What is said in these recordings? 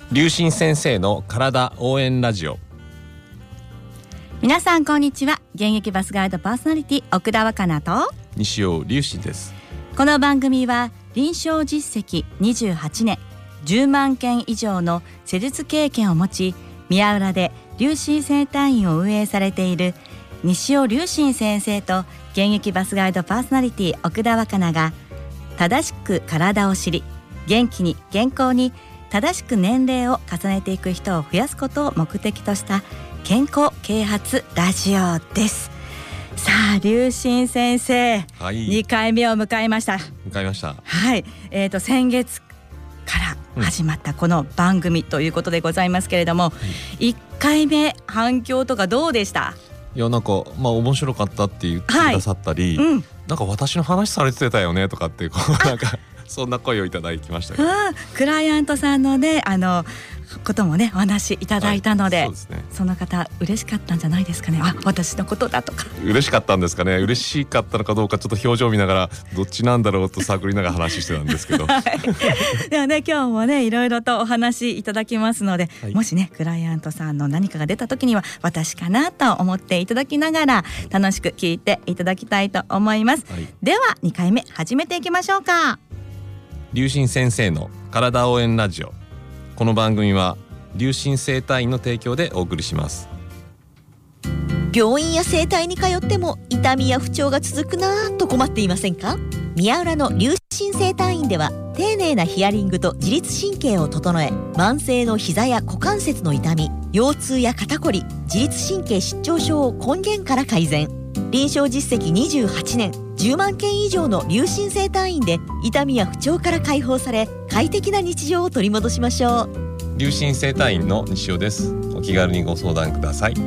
龍神先生の体応援ラジオ。 皆さんこんにちは。現役バスガイドパーソナリティ奥田若菜と西尾龍神です。 この番組は臨床実績28年10万件以上の施術経験を持ち、宮浦で龍神整体院を運営されている西尾龍神先生と現役バスガイドパーソナリティ奥田若菜が正しく体を知り、元気に健康に正しく年齢を重ねていく人を増やすことを目的とした健康啓発ラジオです。さあ龍神先生、 はい、 2回目を迎えました。はい、先月から始まったこの番組ということでございますけれども、1回目反響とかどうでした？ いや、なんか面白かったって言ってくださったり、なんか私の話されてたよねとかってなんかそんな声をいただきましたね。 クライアントさんのねこともねお話いただいたので、 そうですね、 その方嬉しかったんじゃないですかね。私のことだとか嬉しかったんですかね。嬉しかったのかどうかちょっと表情見ながらどっちなんだろうと探りながら話してたんですけど、 ではね今日もねいろいろとお話いただきますので、もしねクライアントさんの何かが出た時には私かなと思っていただきながら楽しく聞いていただきたいと思います。では2回目始めていきましょうか。 龍神先生の体応援ラジオ。この番組は龍神整体院の提供でお送りします。 病院や整体に通っても痛みや不調が続くなぁと困っていませんか？宮浦の龍神整体院では丁寧なヒアリングと自律神経を整え、慢性の膝や股関節の痛み、腰痛や肩こり、自律神経失調症を根源から改善。臨床実績28年10万件以上の龍神整体院で痛みや不調から解放され、快適な日常を取り戻しましょう。 龍神整体院の西尾です。お気軽にご相談ください。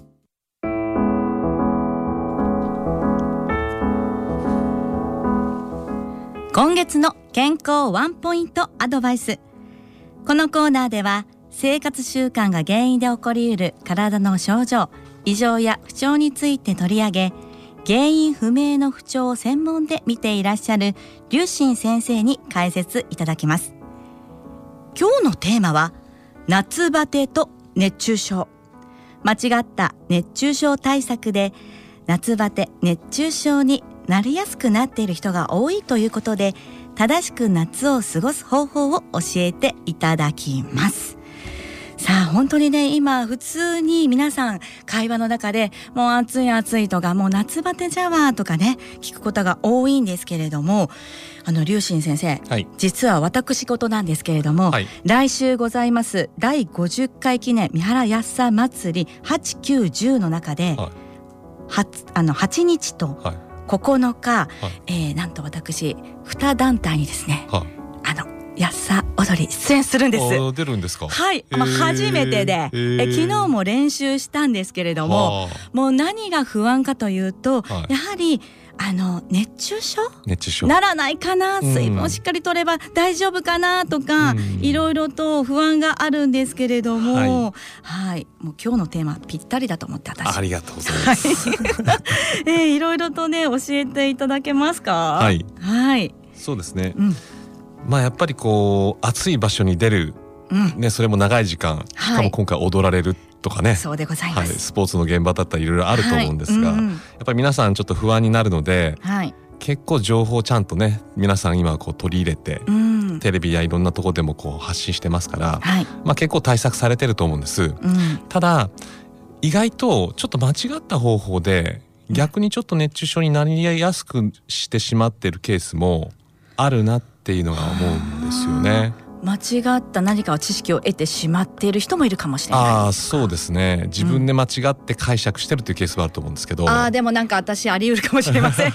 今月の健康ワンポイントアドバイス。このコーナーでは生活習慣が原因で起こりうる体の症状、異常や不調について取り上げ、原因不明の不調を専門で見ていらっしゃる龍神先生に解説いただきます。今日のテーマは夏バテと熱中症。間違った熱中症対策で夏バテ、熱中症になりやすくなっている人が多いということで、正しく夏を過ごす方法を教えていただきます。さあ本当にね、今普通に皆さん会話の中でもう暑い暑いとかもう夏バテじゃわとかね聞くことが多いんですけれども、龍神先生、実は私事なんですけれども、来週ございます第50回記念三原やっさ祭り8、9、10の中で、8日と9日、なんと私2団体にですね、やっさ踊り出演するんです。 出るんですか？ はい、初めてで、昨日も練習したんですけれども、もう何が不安かというと、やはり熱中症ならないかな、水分をしっかり取れば大丈夫かなとか、いろいろと不安があるんですけれども、もう今日のテーマぴったりだと思って私ありがとうございます。 いろいろとね教えていただけますか？ そうですね、やっぱり暑い場所に出る、それも長い時間、しかも今回踊られるとかね、 そうでございます。 スポーツの現場だったらいろいろあると思うんですが、やっぱり皆さんちょっと不安になるので、結構情報をちゃんとね皆さん今取り入れて、テレビやいろんなところでも発信してますから、結構対策されてると思うんです。ただ意外とちょっと間違った方法で逆にちょっと熱中症になりやすくしてしまってるケースもあるなっていうのが思うんですよね。 間違った何かを知識を得てしまっている人もいるかもしれない。 そうですね、自分で間違って解釈してるというケースはあると思うんですけど、 でもなんか私あり得るかもしれません。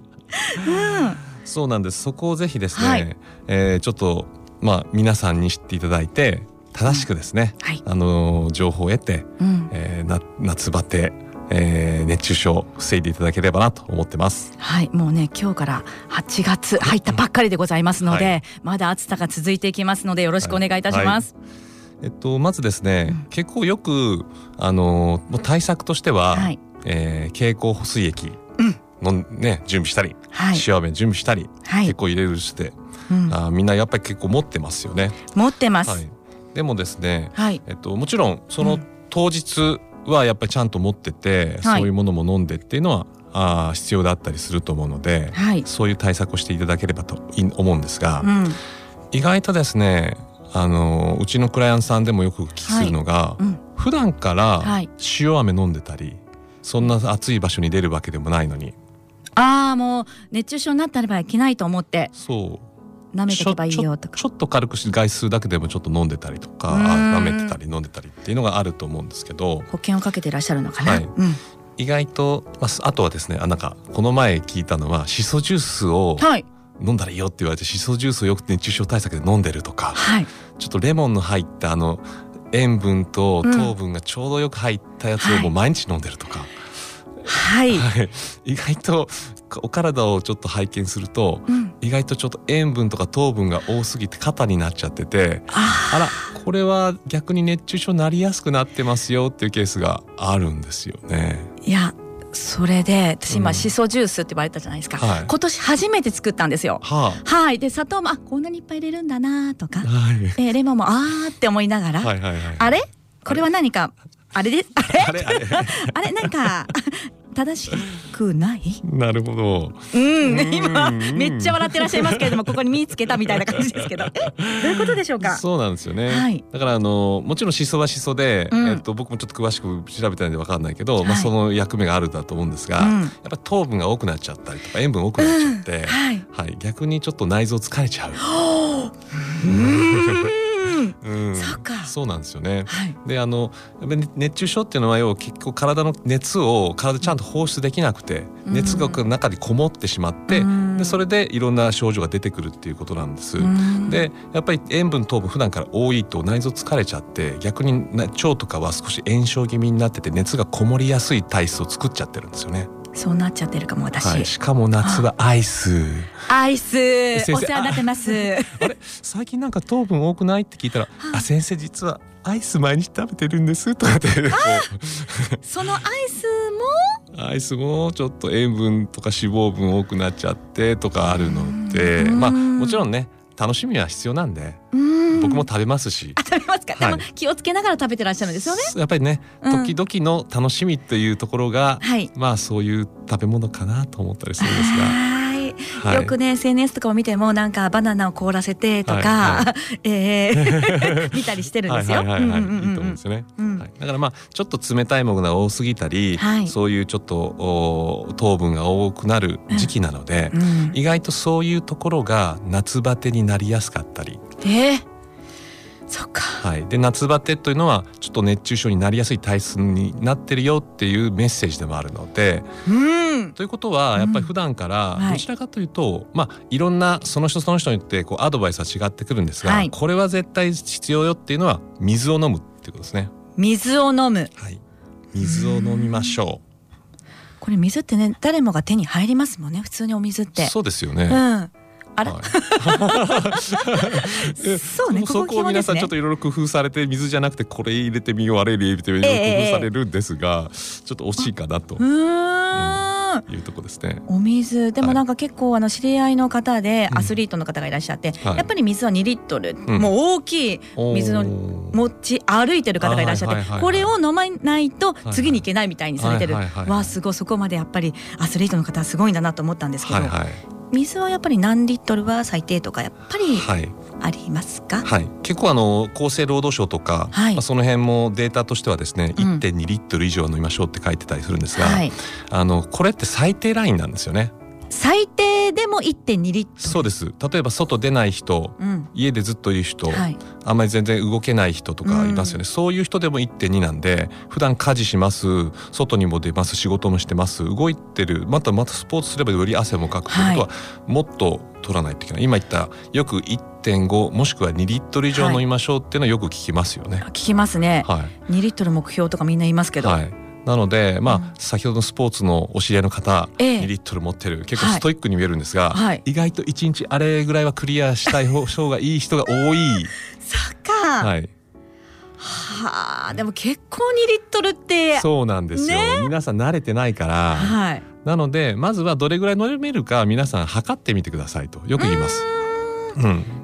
そうなんです。そこをぜひですね、ちょっと皆さんに知っていただいて正しくですね、情報を得て、夏バテ、熱中症を防いでいただければなと思ってます。 もうね今日から8月入ったばっかりでございますので、まだ暑さが続いていきますのでよろしくお願いいたします。 まずですね、結構よく対策としては、経口補水液の準備したり、塩飴準備したり、結構入れるして、みんなやっぱり結構持ってますよね。 持ってます。 でもですね、 はい、 もちろんその当日はやっぱりちゃんと持ってて、そういうものも飲んでっていうのは必要だったりすると思うので、そういう対策をしていただければと思うんですが、意外とですねうちのクライアントさんでもよくお聞きするのが、普段から塩飴飲んでたり、そんな暑い場所に出るわけでもないのに、 もう熱中症になったらいけないと思って舐めていけばいいよとか、 ちょっと軽く外出だけでもちょっと飲んでたりとか、舐めてたり飲んでたりっていうのがあると思うんですけど、 保険をかけていらっしゃるのかな、 意外と、あとはですね、なんかこの前聞いたのは、シソジュースを飲んだらいいよって言われて、シソジュースをよく熱中症対策で飲んでるとか、ちょっとレモンの入った塩分と糖分がちょうどよく入ったやつをもう毎日飲んでるとか、意外とお体をちょっと拝見すると、意外とちょっと塩分とか糖分が多すぎて肩になっちゃってて、あらこれは逆に熱中症になりやすくなってますよっていうケースがあるんですよね。 いやそれで私今シソジュースって言われたじゃないですか、今年初めて作ったんですよ。で砂糖もこんなにいっぱい入れるんだなとか、レモンもって思いながら、あれこれは何かあれであれなんか正しくない？ なるほど。 今めっちゃ笑ってらっしゃいますけれども、ここに見つけたみたいな感じですけど、どういうことでしょうか？ そうなんですよね。だからもちろんシソはシソで、僕もちょっと詳しく調べたので分かんないけど、その役目があるんだと思うんですが、やっぱり糖分が多くなっちゃったりとか塩分多くなっちゃって、逆にちょっと内臓疲れちゃう。そうなんですよね。で熱中症っていうのは要は結構体の熱を体ちゃんと放出できなくて、熱が中にこもってしまって、でそれでいろんな症状が出てくるっていうことなんです。でやっぱり塩分糖分普段から多いと内臓疲れちゃって、逆に腸とかは少し炎症気味になってて、熱がこもりやすい体質を作っちゃってるんですよね。 そうなっちゃってるかも私。 しかも夏はアイスお世話になってます。 あれ最近なんか糖分多くないって聞いたら、先生実はアイス毎日食べてるんですとかって、 そのアイスもちょっと塩分とか脂肪分多くなっちゃってとかあるので、もちろんね楽しみは必要なんで、僕も食べますし。 食べますか？でも気をつけながら食べてらっしゃるんですよね。 やっぱりね、時々の楽しみというところが、そういう食べ物かなと思ったりするんですが。 よくね SNS とかを見てもなんかバナナを凍らせてとか見たりしてるんですよ。いいと思うんですよね。だからちょっと冷たいものが多すぎたり、そういうちょっと糖分が多くなる時期なので、意外とそういうところが夏バテになりやすかったり。 そっか。 で夏バテというのはちょっと熱中症になりやすい体質になってるよっていうメッセージでもあるので、ということはやっぱり普段からどちらかというと、いろんなその人その人によってアドバイスは違ってくるんですが、これは絶対必要よっていうのは水を飲むっていうことですね。 水を飲む。 水を飲みましょう。 これ水ってね誰もが手に入りますもんね、普通にお水って。 そうですよね。 あら、そうね、 そこを皆さんちょっといろいろ工夫されて、水じゃなくてこれ入れてみようあれ入れてみよう工夫されるんですが、ちょっと惜しいかなというとこですね。 お水でもなんか結構知り合いの方でアスリートの方がいらっしゃって、やっぱり水は2リットル、もう大きい水の持ち歩いてる方がいらっしゃって、これを飲まないと次に行けないみたいにされてる。すごい、そこまでやっぱりアスリートの方はすごいんだなと思ったんですけど、水はやっぱり何リットルは最低とかやっぱりありますか？ 結構厚生労働省とか、その辺もデータとしてはですね、1.2 リットル以上飲みましょうって書いてたりするんですが、これって最低ラインなんですよね。 最低でも 1.2 リットル。 そうです。例えば外出ない人、家でずっといる人、あんまり全然動けない人とかいますよね。そういう人でも 1.2 なんで、普段家事します、外にも出ます、仕事もしてます、動いてる、またスポーツすればより汗もかくということは、もっと取らないといけない。今言ったよく 1.5 もしくは2リットル以上飲みましょうっていうのはよく聞きますよね。 聞きますね。2リットル目標とかみんな言いますけど。 なので先ほどのスポーツのお知り合いの方、2リットル持ってる、結構ストイックに見えるんですが、意外と1日あれぐらいはクリアしたい方がいい人が多い。 そっか。でも結構2リットルってそうなんですよ、皆さん慣れてないから、なのでまずはどれぐらい飲めるか皆さん測ってみてくださいとよく言います。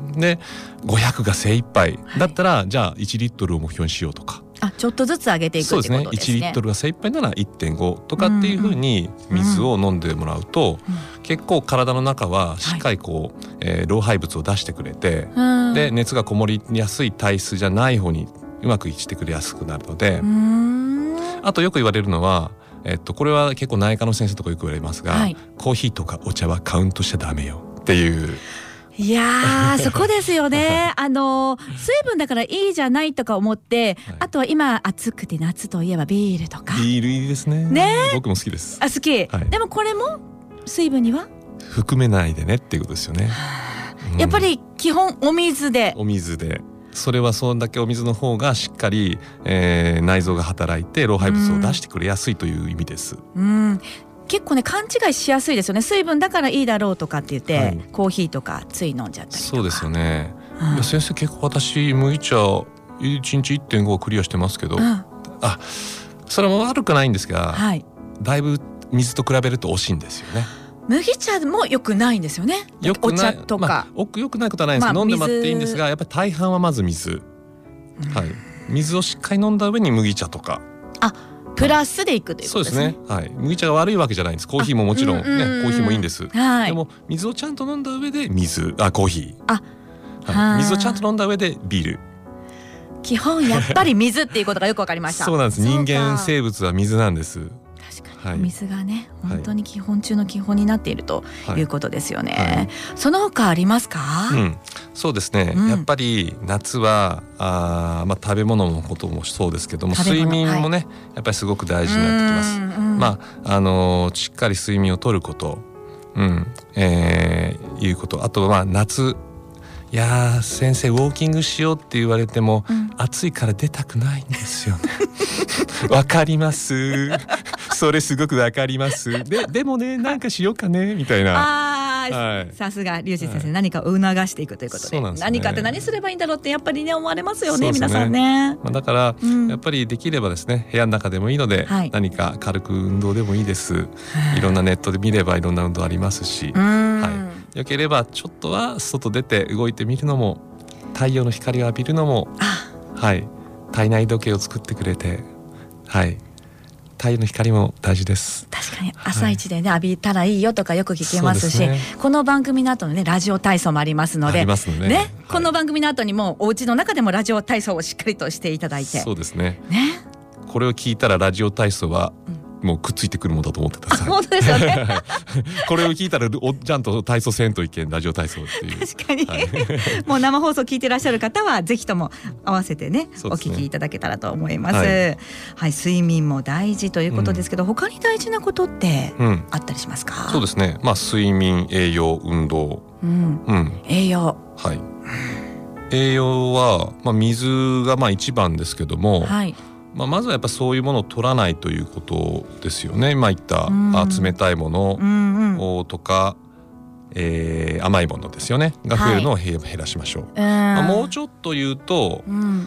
で500が精一杯だったら、じゃあ1リットルを目標にしようとか、 ちょっとずつ上げていくってことですね。 そうですね、1リットルが精一杯なら 1.5 とかっていう風に水を飲んでもらうと、結構体の中はしっかりこう、老廃物を出してくれて、で熱がこもりやすい体質じゃない方にうまくしてくれやすくなるので、あとよく言われるのは、これは結構内科の先生とかよく言われますが、コーヒーとかお茶はカウントしちゃダメよっていう。 いやそこですよね。水分だからいいじゃないとか思って、あとは今暑くて夏といえばビールとか。 ビールいいですね。僕も好きです。 好き、でもこれも水分には含めないでねっていうことですよね。 やっぱり基本お水で。 それはそんだけお水の方がしっかり、内臓が働いて老廃物を出してくれやすいという意味です。 結構ね勘違いしやすいですよね。水分だからいいだろうとかって言って、コーヒーとかつい飲んじゃったりとか。 そうですよね。いや先生結構私麦茶1日 1.5 クリアしてますけど、それも悪くないんですが、だいぶ水と比べると惜しいんですよね。 麦茶も良くないんですよね。お茶とか、 良くないことはないんですけど、飲んでもらっていいんですが、やっぱり大半はまず水、水をしっかり飲んだ上に麦茶とかプラスでいくということですね。 そうですね。麦茶が悪いわけじゃないんです。コーヒーももちろんね、コーヒーもいいんです。でも水をちゃんと飲んだ上でコーヒー、水をちゃんと飲んだ上でビール。 基本やっぱり水っていうことがよくわかりました。 そうなんです。人間生物は水なんです。 確かに水がね、本当に基本中の基本になっているということですよね。その他ありますか？ そうですね、やっぱり夏は食べ物のこともそうですけども、睡眠もね、やっぱりすごく大事になってきます。しっかり睡眠をとること、いうこと。あとは夏、いや先生ウォーキングしようって言われても、暑いから出たくないんですよね。わかります。それすごくわかります。でもね、なんかしようかねみたいな。さすが龍神先生、何かを促していくということで、何かって何すればいいんだろうってやっぱりね思われますよね、皆さんね。だからやっぱりできればですね、部屋の中でもいいので、何か軽く運動でもいいです。いろんなネットで見ればいろんな運動ありますし、よければちょっとは外出て動いてみるのも、太陽の光を浴びるのも、体内時計を作ってくれて、太陽の光も大事です。確かに朝一でね、浴びたらいいよとかよく聞きますし、この番組の後のねラジオ体操もありますので、この番組の後にもお家の中でもラジオ体操をしっかりとしていただいて。そうですね。これを聞いたらラジオ体操はもうくっついてくるものだと思ってください。本当ですよね。これを聞いたらちゃんと体操せんといけん、ラジオ体操っていう。確かに、もう生放送聞いてらっしゃる方はぜひとも合わせてねお聞きいただけたらと思います。睡眠も大事ということですけど、他に大事なことってあったりしますか？そうですね、睡眠、栄養、運動、栄養、栄養は水が一番ですけども、まずはやっぱそういうものを取らないということですよね。今言った冷たいものとか、甘いものですよねが増えるのを減らしましょう。もうちょっと言うと、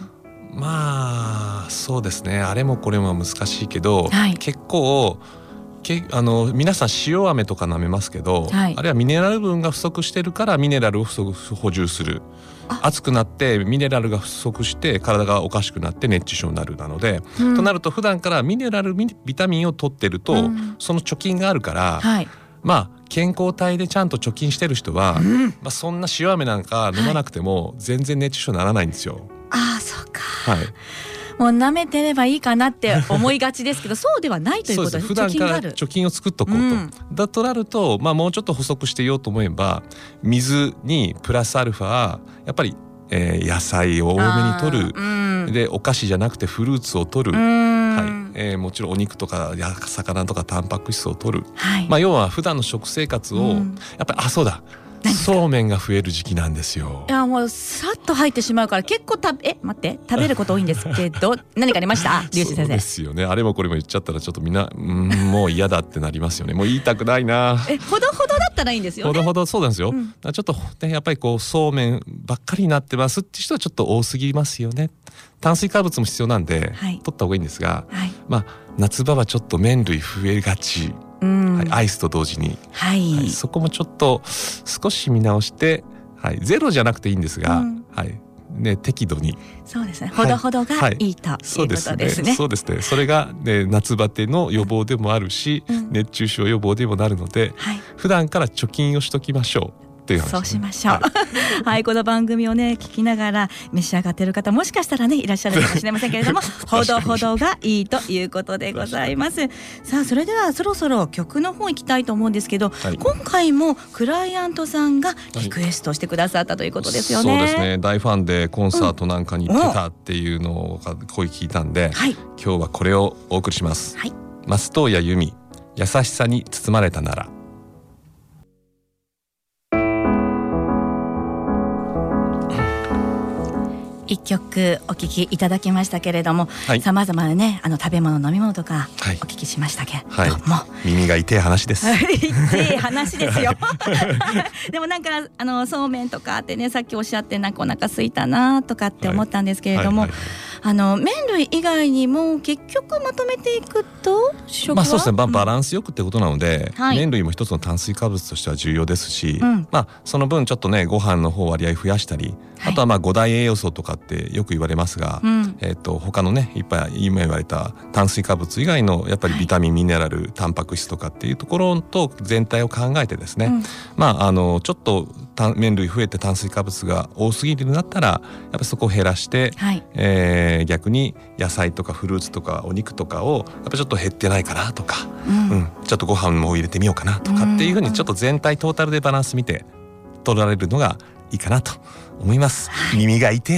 そうですね、あれもこれも難しいけど、結構皆さん塩飴とか舐めますけど、あれはミネラル分が不足してるからミネラルを補充する。暑くなってミネラルが不足して体がおかしくなって熱中症になるなので、となると普段からミネラルビタミンを取ってると、その貯金があるから、健康体でちゃんと貯金してる人は、そんな塩飴なんか飲まなくても全然熱中症にならないんですよ。そうか。もう舐めてればいいかなって思いがちですけど、そうではないということです。普段から貯金を作っとこうと、だとなると、もうちょっと補足していようと思えば、水にプラスアルファやっぱり、野菜を多めに摂る、でお菓子じゃなくてフルーツを摂る、もちろんお肉とか魚とかタンパク質を摂る、要は普段の食生活を、やっぱりそうだ、そうめんが増える時期なんですよ。いやもうさっと入ってしまうから結構待って食べること多いんですけど何かありました？龍神先生。そうですよね。あれもこれも言っちゃったらちょっとみんなもう嫌だってなりますよね。もう言いたくないな。ほどほどだったらいいんですよね。ほどほど、そうなんですよ。ちょっとね、やっぱりそうめんばっかりになってますって人はちょっと多すぎますよね。炭水化物も必要なんで、取った方がいいんですが、夏場はちょっと麺類増えがち。アイスと同時に、そこもちょっと少し見直して、 はい、ゼロじゃなくていいんですが、はいね、適度にそうですね、ほどほどがいいということですね。 そうですね。それが、ね、夏バテの予防でもあるし、熱中症予防でもなるので、普段から貯金をしときましょう。 そうしましょう。はい、この番組をね聞きながら召し上がっている方もしかしたらねいらっしゃるかもしれませんけれどもほどほどがいいということでございます。さあそれではそろそろ曲の方行きたいと思うんですけど、今回もクライアントさんがリクエストしてくださったということですよね。 そうですね、大ファンでコンサートなんかに行ってたっていうのを声聞いたんで、今日はこれをお送りします。松任谷由実、優しさに包まれたなら。 一曲お聞きいただきましたけれども、さまざまなね食べ物飲み物とかお聞きしましたけども、 耳が痛い話です。 痛い話ですよ。でもなんかそうめんとかってねさっきおっしゃってなんかお腹空いたなとかって思ったんですけれども、麺類以外にも結局まとめていくと食は、 そうですね、バランスよくってことなので、麺類も一つの炭水化物としては重要ですし、その分ちょっとねご飯の方割合増やしたり、あとは5大栄養素とかってよく言われますが、他のねいっぱい今言われた炭水化物以外のやっぱりビタミン、ミネラル、タンパク質とかっていうところと全体を考えてですね、ちょっと麺類増えて炭水化物が多すぎるんだったらやっぱりそこを減らして、逆に野菜とかフルーツとかお肉とかをやっぱちょっと減ってないかなとか、ちょっとご飯も入れてみようかなとかっていうふうにちょっと全体トータルでバランス見て取られるのがいいかなと思います。耳が痛い。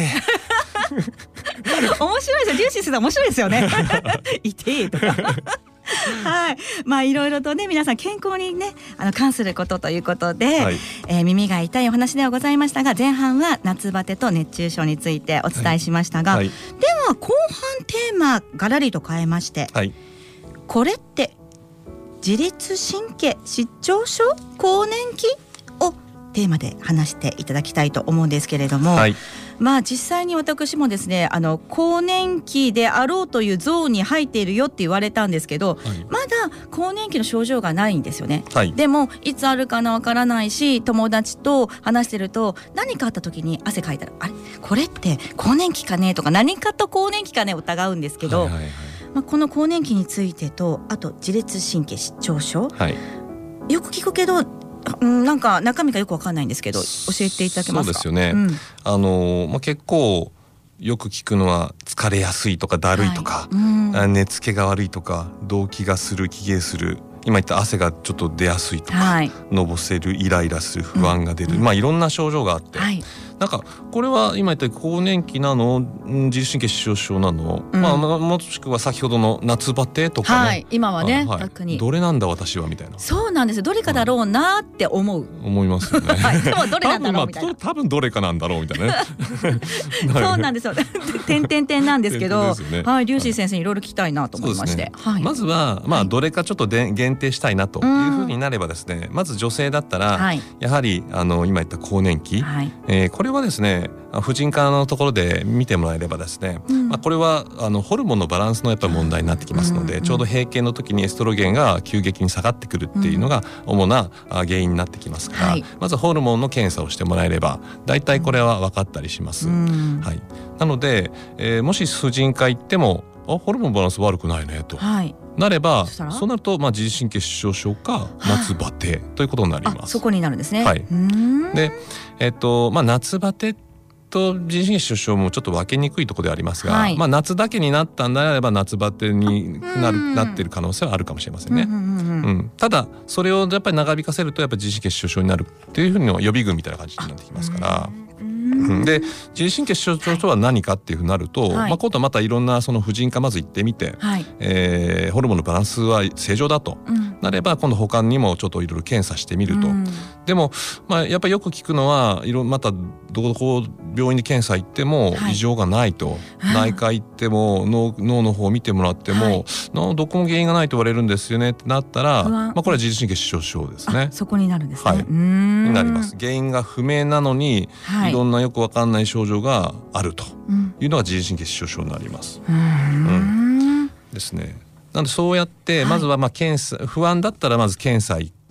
面白いですよ、リュウシーさん面白いですよね。痛いとか。はい、いろいろとね皆さん健康にね関することということで、耳が痛いお話ではございましたが、前半は夏バテと熱中症についてお伝えしましたが、では後半テーマガラリと変えまして、これって自律神経失調症更年期をテーマで話していただきたいと思うんですけれども、実際に私もですね更年期であろうというゾーンに入っているよって言われたんですけど、まだ更年期の症状がないんですよね。でもいつあるかなわからないし、友達と話してると何かあった時に汗かいたらあれこれって更年期かねとか何かと更年期かね疑うんですけど、この更年期についてとあと自律神経失調症、よく聞くけどなんか中身がよくわかんないんですけど教えていただけますか。 そうですよね、結構よく聞くのは疲れやすいとかだるいとか、寝つけが悪いとか動悸がする、気芸する、今言った汗がちょっと出やすいとか、のぼせる、イライラする、不安が出る、いろんな症状があって、なんかこれは今言った更年期なの、自律神経失調症なの、もしくは先ほどの夏バテとかね、 今はね、逆にどれなんだ私はみたいな。 そうなんですよ、どれかだろうなって思いますよね。 でもどれなんだろうみたいな、 多分どれかなんだろうみたいなね。 そうなんですよ。点々点なんですけど、リュウシー先生にいろいろ聞きたいなと思いまして、 まずはどれかちょっと限定したいなというふうになればですね、まず女性だったらやはり今言った更年期、これはですね婦人科のところで見てもらえればですね、これはホルモンのバランスのやっぱり問題になってきますので、ちょうど閉経の時にエストロゲンが急激に下がってくるっていうのが主な原因になってきますから、まずホルモンの検査をしてもらえれば大体これは分かったりします。なので、もし婦人科行ってもホルモンバランス悪くないねと、なればそうなると自律神経失調症か夏バテということになります。 そこになるんですね。 で、夏バテと自律神経失調症もちょっと分けにくいところでありますが、夏だけになったんであれば夏バテになっている可能性はあるかもしれませんね。ただそれをやっぱり長引かせるとやっぱり自律神経失調症になるっていうふうに予備軍みたいな感じになってきますから。で自律神経失調症は何かっていうふうになると、今度はまたいろんなその婦人科まず行ってみて、ホルモンのバランスは正常だと、なれば今度他にもちょっといろいろ検査してみると、でもやっぱりよく聞くのはまたどこ病院に検査行っても異常がないと、内科行っても脳の方を見てもらっても、どこも原因がないと言われるんですよねってなったら、これは自律神経失調症ですね。 そこになるんですね。 になります。原因が不明なのにいろんなよくわかんない症状があるというのが自律神経失調症になります。ですね。なのでそうやってまずは検査、不安だったらまず検査行っ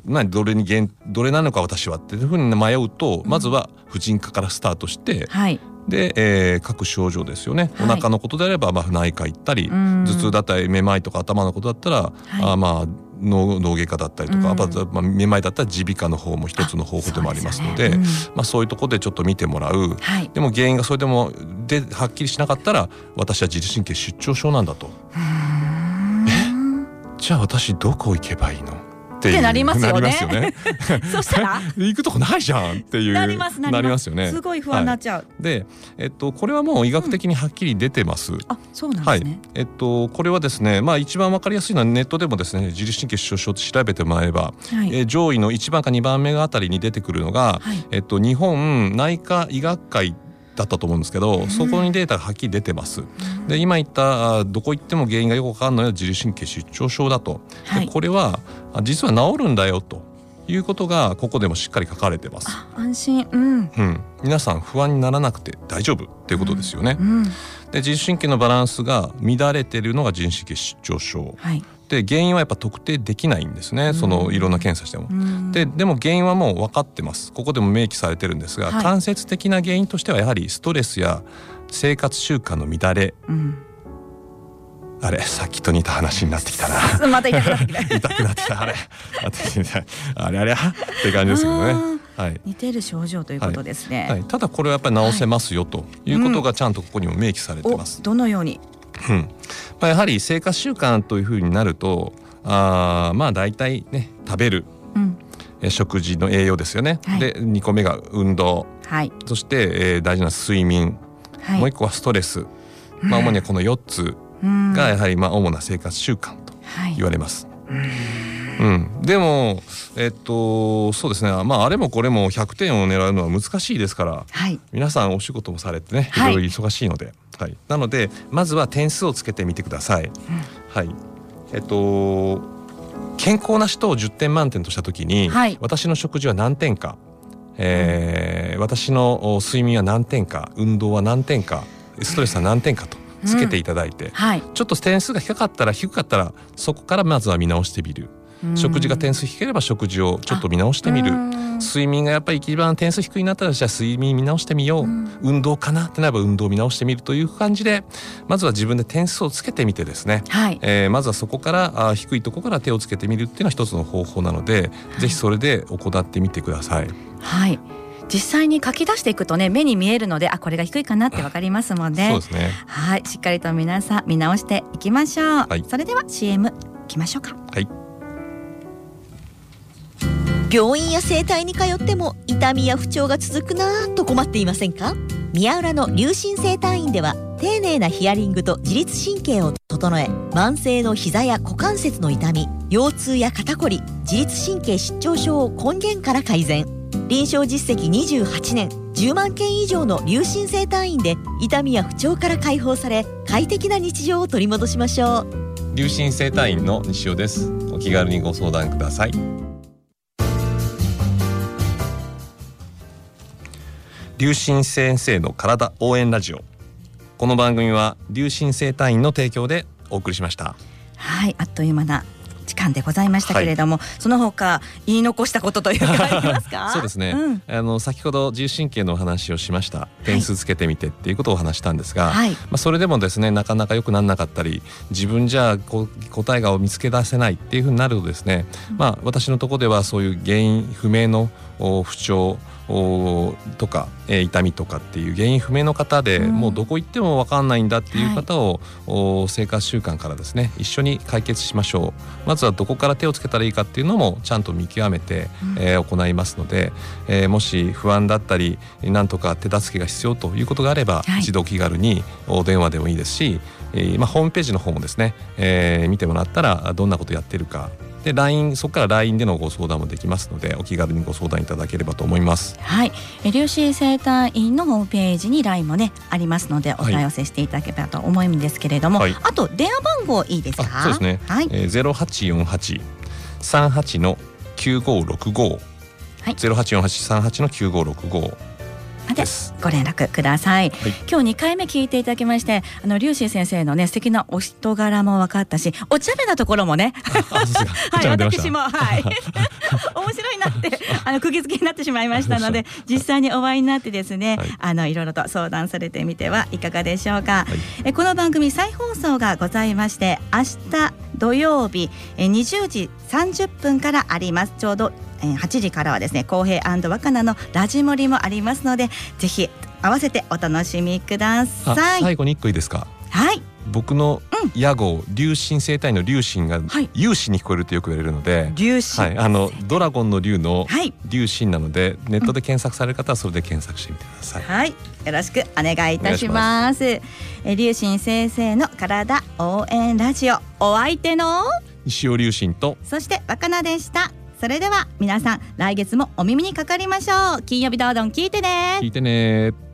どれなのか私はっていうふうに迷うと、まずは婦人科からスタートして、で、各症状ですよね。お腹のことであれば、内科行ったり、頭痛だったりめまいとか頭のことだったら、脳外科だったりとか、めまいだったら耳鼻科の方も一つの方法でもありますので、そういうところでちょっと見てもらう、でも原因がそれでもはっきりしなかったら、私は自律神経失調症なんだと。じゃあ私どこ行けばいいのってなりますよね。 そしたら行くとこないじゃんっていうなりますよね。 すごい不安になっちゃう。 で、これはもう医学的にはっきり出てます。 そうなんですね。 これはですね、一番わかりやすいのはネットでもですね、自律神経失調症って調べてもらえば、上位の1番か2番目あたりに出てくるのが、日本内科医学会だったと思うんですけど、そこにデータがはっきり出てます。で、今言ったどこ行っても原因がよくわかんないのは自律神経失調症だと。で、これは実は治るんだよということがここでもしっかり書かれてます。 安心。 皆さん不安にならなくて大丈夫っていうことですよね。で、自律神経のバランスが乱れているのが自律神経失調症。で、原因はやっぱ特定できないんですね。そのいろんな検査しても。でも原因はもう分かってます。ここでも明記されてるんですが、間接的な原因としてはやはりストレスや生活習慣の乱れ。あれ、さっきと似た話になってきたな。 また痛くなってきた。 痛くなってきた。あれって感じですけどね。 似てる症状ということですね。 ただこれはやっぱり治せますよということがちゃんとここにも明記されてます。 どのように？ やはり生活習慣というふうになると、大体ね、食べる、食事の栄養ですよね。で、2個目が運動、そして、大事な睡眠、もう1個はストレス、主にはこの4つがやはり主な生活習慣と言われます。でも、そうですね、あれもこれも100点を狙うのは難しいですから、皆さんお仕事もされてね、いろいろ忙しいので、なのでまずは点数をつけてみてください。健康な人を10点満点としたときに、私の食事は何点か、私の睡眠は何点か、運動は何点か、ストレスは何点かとつけていただいて、ちょっと点数が低かったらそこからまずは見直してみる。食事が点数低ければ食事をちょっと見直してみる。睡眠がやっぱり一番点数低いなったら、じゃあ睡眠見直してみよう。運動かなってなれば運動を見直してみるという感じで、まずは自分で点数をつけてみてですね、まずはそこから低いところから手をつけてみるっていうのは一つの方法なので、ぜひそれで行ってみてください。 実際に書き出していくとね、目に見えるので、これが低いかなってわかりますもんね。 そうですね。 しっかりと皆さん見直していきましょう。それでは CM いきましょうか。 病院や整体に通っても痛みや不調が続くなぁと困っていませんか？宮浦の龍神整体院では丁寧なヒアリングと自律神経を整え、慢性の膝や股関節の痛み、腰痛や肩こり、自律神経失調症を根源から改善。臨床実績28年、10万件以上の龍神整体院で痛みや不調から解放され、快適な日常を取り戻しましょう。 龍神整体院の西尾です。お気軽にご相談ください。龍神先生の体応援ラジオ。この番組は龍神整体院の提供でお送りしました。 あっという間な時間でございましたけれども、その他言い残したことというかありますか？ そうですね、先ほど自律神経のお話をしました。点数つけてみてっていうことをお話したんですが、それでもですね、なかなか良くならなかったり、自分じゃ答えが見つけ出せないっていうふうになるとですね、私のところではそういう原因不明の不調とか、痛みとかっていう原因不明の方で、もうどこ行っても分かんないんだっていう方を、生活習慣からですね、一緒に解決しましょう。まずはどこから手をつけたらいいかっていうのもちゃんと見極めて、行いますので、もし不安だったりなんとか手助けが必要ということがあれば、一度気軽にお電話でもいいですし、ホームページの方もですね、見てもらったらどんなことやってるかで、そこから LINE でのご相談もできますので、お気軽にご相談いただければと思います。 龍神整体院のホームページに LINE もねありますので、お問い合わせしていただければと思うんですけれども、あと電話番号いいですか？ そうですね、0848-38-9565、0848-38-9565 ですご連絡ください、はい、今日2回目聞いていただきまして龍神先生のね素敵なお人柄も分かったしお茶目なところもねはい、私もはい面白いなって釘付けになってしまいましたので実際にお会いになってですね、はい、いろいろと相談されてみてはいかがでしょうか、はい、この番組再放送がございまして明日土曜日20時30分からあります。ちょうど8時からはですね公平&若菜のラジモリもありますのでぜひ合わせてお楽しみください。 最後に1個いいですか。 はい、 僕の屋号龍神生態の龍神が有神に聞こえるってよく言われるので、 龍神、 はい、ドラゴンの龍の龍神なので、ネットで検索される方はそれで検索してみてください、 はい、よろしくお願いいたします。龍神先生の体応援ラジオ、お相手の西尾龍神とそして若菜でした。それでは皆さん来月もお耳にかかりましょう。金曜日どうどん聞いてね。